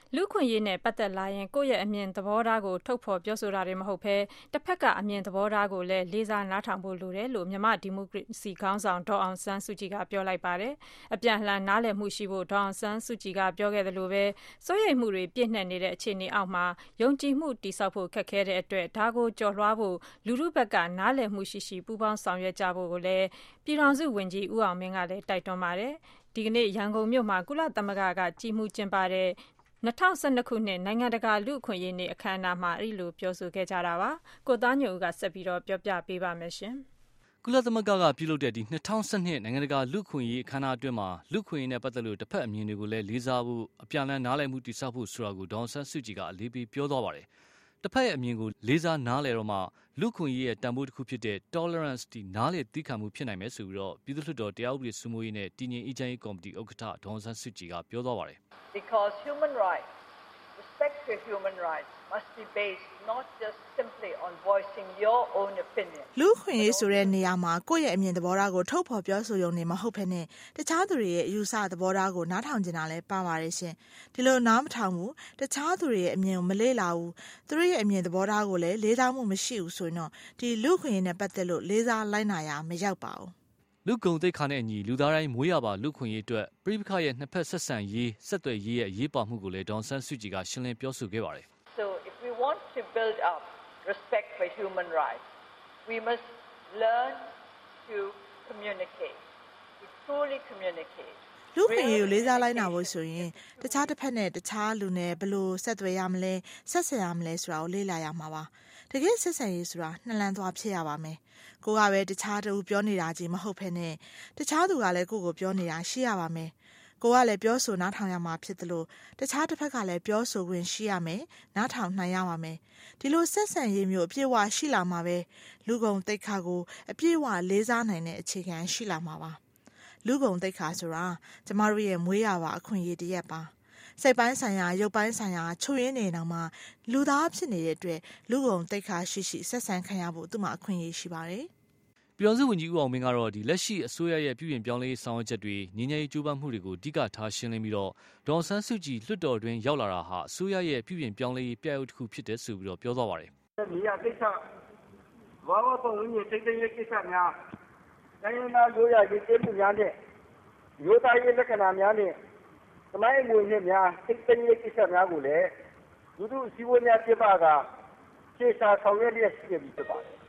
လူခွင့်ရေးနဲ့ပတ်သက်လာရင်ကိုယ့်ရဲ့အမြင်သဘောထားကိုထုတ်ဖော်ပြောဆိုတာတွေမဟုတ်ဘဲတစ်ဖက်ကအမြင်သဘောထားကိုလည်းလေးစားနားထောင်ဖို့လိုတယ်လို့မြန်မာဒီမိုကရေစီခေါင်းဆောင်ဒေါ်အောင်ဆန်းစုကြည်ကပြောလိုက်ပါတယ်။အပြန်အလှန်နားလည်မှုရှိဖို့ဒေါ်အောင်ဆန်းစုကြည်ကပြောခဲ့တယ်လို့ပဲစိုးရိမ်မှုတွေပြည့်နှက်နေတဲ့အခြေအနေအောက်မှာယုံကြည်မှုတည်ဆောက်ဖို့ခက်ခဲတဲ့အတွက်ဒါကိုကျော်လွှားဖို့လူထုဘက်ကနားလည်မှုရှိပူးပေါင်းဆောင်ရွက်ကြဖို့ကိုလည်းပြည်ထောင်စုဝန်ကြီးဦးအောင်မင်းကလည်းတိုက်တွန်းပါတယ်။ဒီကနေ့ရန်ကုန်မြို့မှာကုလသမဂ္ဂကကြီးမှုကျင်းပတဲ့2012ခုနှစ်နိုင်ငံတကာလူ့အခွင့်အရေးနေ့အခမ်းအနားမှာအဲ့လိုပြောဆိုခဲ့ကြတာပါ။ကိုသားညိုဦးကဆက်ပြီးတော့ပြောပြပေးပါမယ်ရှင်။ကုလသမဂ္ဂကပြုလုပ်တဲ့ဒီ2012နိုင်ငံတကာလူ့အခွင့်အရေးအခမ်းအနားအတွင်းမှာလူ့အခွင့်အရေးနဲ့ပတ်သက်လို့တစ်ဖက်အမြင်တွေကိုလည်းလေးစားဖို့အပြန်အလှန်နားလည်မှုတည်ဆောက်ဖို့ဆိုတာကိုဒေါ်အောင်ဆန်းစုကြည်ကအလေးပေးပြောသွားပါတယ်။တစ်ဖက်ရဲ့အမြင်ကိုလေးစားနားလည်တော့မှလူ့အခွင့်အရေးရဲ့တန်ဖိုးတစ်ခုဖြစ်တဲ့ tolerance ဒီနားလည်သီးခံမှုဖြစ်နိုင်မယ်ဆိုပြီးတော့ပြည်သူ့လွှတ်တော်တရားဥပဒေစိုးမိုးရေးနဲ့တည်ငြိမ်အေးချမ်းရေးကော်မတီဥက္ကဋ္ဌဒေါ်အောင်ဆန်းစုကြည်ကပြောသွားပါတယ်။ Because human rights, respect for human rights must be based not just simply on voicing your own opinion. လူ့အခွင့်အရေးဆိုတဲ့နေရာမှာကိုယ့်ရဲ့အမြင်သဘောထားကိုထုတ်ဖော်ပြောဆိုရုံနဲ့မဟုတ်ဘဲနဲ့တခြားသူတွေရဲ့အယူဆသဘောထားကိုနားထောင်ကြတာလည်းပါပါတယ်ရှင်။ဒီလိုနားမထောင်ဘူးတခြားသူတွေရဲ့အမြင်ကိုမလေ့လာဘူးသူတို့ရဲ့အမြင်သဘောထားကိုလည်းလေးစားမှုမရှိဘူးဆိုရင်တော့ဒီလူ့အခွင့်အရေးနဲ့ပတ်သက်လို့လေးစားလိုက်နာရမရောက်ပါဘူး။လူကုန်သိက္ခာနဲ့အညီလူသားတိုင်းမွေးရပါလူခွင့်ရေးအတွက်ပြည်ပခရဲ့နှစ်ဖက်ဆက်ဆံရေးဆက်သွယ်ရေးရဲ့အရေးပါမှုကိုလည်းဒေါ်ဆန်းစုကြည်ကရှင်းလင်းပြောဆိုခဲ့ပါတယ်။ So if we want to build up respect for human rights, we must learn to communicate, to truly communicate. လူခွင့်ရေးကိုလေးစားလိုက်နာဖို့ဆိုရင်တခြားတစ်ဖက်နဲ့တခြားလူနဲ့ဘယ်လိုဆက်သွယ်ရမလဲဆက်ဆံရမလဲဆိုတာကိုလေ့လာရမှာပါတကယ်ဆက်ဆံရေးဆိုတာနှလန်းသွားဖြစ်ရပါမယ်ကိုကပဲတခြားတူပြောနေတာကြီးမဟုတ်ဘဲနဲ့တခြားသူကလည်းကိုပြောနေတာရှိရပါမယ်ကိုကလည်းပြောဆိုနားထောင်ရမှာဖြစ်တယ်လို့တခြားတစ်ဖက်ကလည်းပြောဆိုခွင့်ရှိရမယ်နားထောင်နိုင်ရပါမယ်ဒီလိုဆက်ဆံရေးမျိုးအပြည့်အဝရှိလာမှာပဲလူကုန်သိက္ခာကိုအပြည့်အဝလေးစားနိုင်တဲ့အခြေခံရှိလာမှာပါလူကုန်သိက္ခာဆိုတာကျမတို့ရဲ့မွေးရပါအခွင့်အရေးတစ်ရပ်ပါစိတ်ပိုင်းဆိုင်ရာရုပ်ပိုင်းဆိုင်ရာချို့ယွင်းနေတော့မှလူသားဖြစ်နေတဲ့အတွက်လူကုန်သိက္ခာရှိဆက်ဆံခံရဖို့သူ့မှာအခွင့်အရေးရှိပါတယ်ပြည်ထောင်စုဝန်ကြီးဦးအောင်မင်းကတော့ဒီလက်ရှိအစိုးရရဲ့ပြည်ပြင်ပြောင်းလဲရေးဆောင်ရွက်ချက်တွေငြိမ်းချမ်းရေးကြိုးပမ်းမှုတွေကိုအဓိကထားရှင်းလင်းပြီးတော့ဒေါ်ဆန်းစုကြည်လွှတ်တော်တွင်ရောက်လာတာဟာအစိုးရရဲ့ပြည်ပြင်ပြောင်းလဲရေးပြရုပ်တစ်ခုဖြစ်တယ်ဆိုပြီးတော့ပြောသွားပါတယ်။နေရာကိစ္စဘာဝပုံရင်းစိတ်တရေးကိစ္စများတိုင်းရင်းသားမျိုးရရေးကျေးမှုများနဲ့မျိုးသားရေးလက္ခဏာများနဲ့သမိုင်းဝင်နဲ့များစိတ်တရေးကိစ္စများကိုလည်းလူထုစည်းဝေးများပြပကခြေရှာဆောင်ရွက်ရရှိနေပြီဖြစ်ပါတယ်။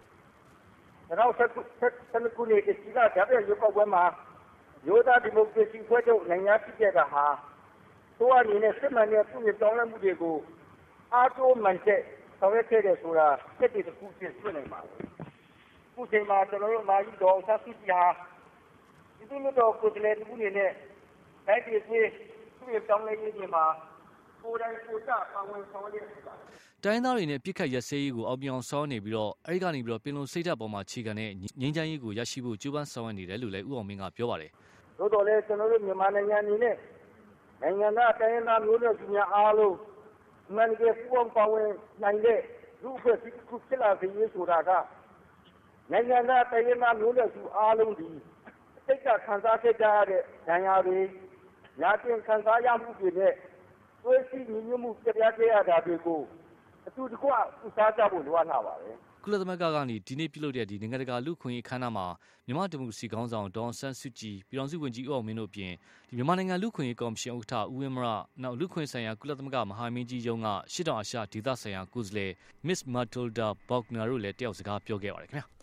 2019ခုနှစ်ကစီကဂျာပြန်ရုပ်ောက်ပွဲမှာရိုးသားဒီမိုကရေစီဖွဲ့ချုပ်နိုင်ငံဖြစ်ခဲ့တာဟာတို့အနေနဲ့စစ်မှန်တဲ့ပြည်ပြောင်းလဲမှုတွေကိုအားကိုးမှန်တဲ့ဆောင်ရွက်ခဲ့တဲ့ဆိုတာစစ်တီတစ်ခုဖြစ်နေပါဘူး။ခုချိန်မှာကျွန်တော်တို့မာကြီးတော်ဆစုကြည်ဟာဒီလိုတော့ကိုယ်တည်းတစ်ခုအနေနဲ့တိုင်းပြည်ပြည်ပြောင်းလဲရေးတွေမှာကိုယ်တိုင်ကိုယ်ကျပါဝင်ဆောင်ရွက်နေတာတိုင်းသားတွေနဲ့ပြစ်ခတ်ရက်စဲရေးကိုအောင်ပြောင်ဆောင်နေပြီးတော့အဲဒီကနေပြီးတော့ပင်လုံစိတ်ဓာတ်ပေါ်မှာခြေခံတဲ့ငြိမ်းချမ်းရေးကိုရရှိဖို့ကြိုးပမ်းဆောင်ရွက်နေတယ်လို့လည်းဦးအောင်မင်းကပြောပါတယ်။သို့တော်လည်းကျွန်တော်တို့မြန်မာနိုင်ငံအနေနဲ့နိုင်ငံသားတိုင်းသားမျိုးနွယ်စုများအားလုံးအမှန်တကယ်ပူးပေါင်းပါဝင်နိုင်တဲ့လူ့အဖွဲ့အစည်းတစ်ခုဖြစ်လာစေရေးဆိုတာကနိုင်ငံသားတိုင်းသားမျိုးနွယ်စုအားလုံးဒီစိတ်ကခံစားခဲ့ကြရတဲ့ဒဏ်ရာတွေညာတင်ခံစားရမှုတွေနဲ့သွေးစည်းညီညွတ်မှုပြပြခဲ့ရတာတွေကိုအတူတကွဥစားကြဖို့လိုအပ်လာပါတယ်။ကုလသမဂ္ဂကနေဒီနေ့ပြုလုပ်တဲ့ဒီနိုင်ငံတကာလူ့ခွင့်ရေးအခမ်းအနားမှာမြန်မာဒီမိုကရေစီခေါင်းဆောင်ဒေါ်ဆန်းစုကြည်ပြည်ထောင်စုဝန်ကြီးဦးအောင်မင်းတို့အပြင်ဒီမြန်မာနိုင်ငံလူ့ခွင့်ရေးကော်မရှင်ဥက္ကဋ္ဌဦးဝင်းမရနောက်လူ့ခွင့်ဆိုင်ရာကုလသမဂ္ဂမဟာမင်းကြီးရုံးကရှစ်တောင်အာရှဒေသဆိုင်ရာကိုယ်စားလှယ် Miss Matilda Bogner တို့လည်းတယောက်စကားပြောခဲ့ပါတယ်ခင်ဗျာ။